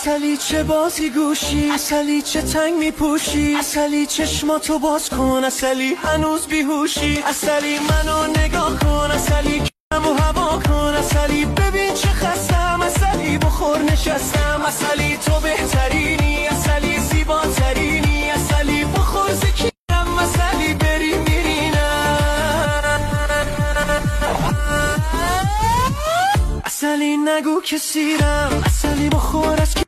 عسلی چه بازی گوشی، عسلی چه تنگ میپوشی، عسلی چشماتو باز کن، عسلی هنوز بیهوشی، عسلی منو نگاه کن، عسلی کم و هوا کن، عسلی ببین چه خستم، عسلی بخور نشستم، عسلی تو بهترینی، عسلی زیباترینی، عسلی بخور زکیم، عسلی بری میرینم، عسلی نگو که سیرم، عسلی بخور از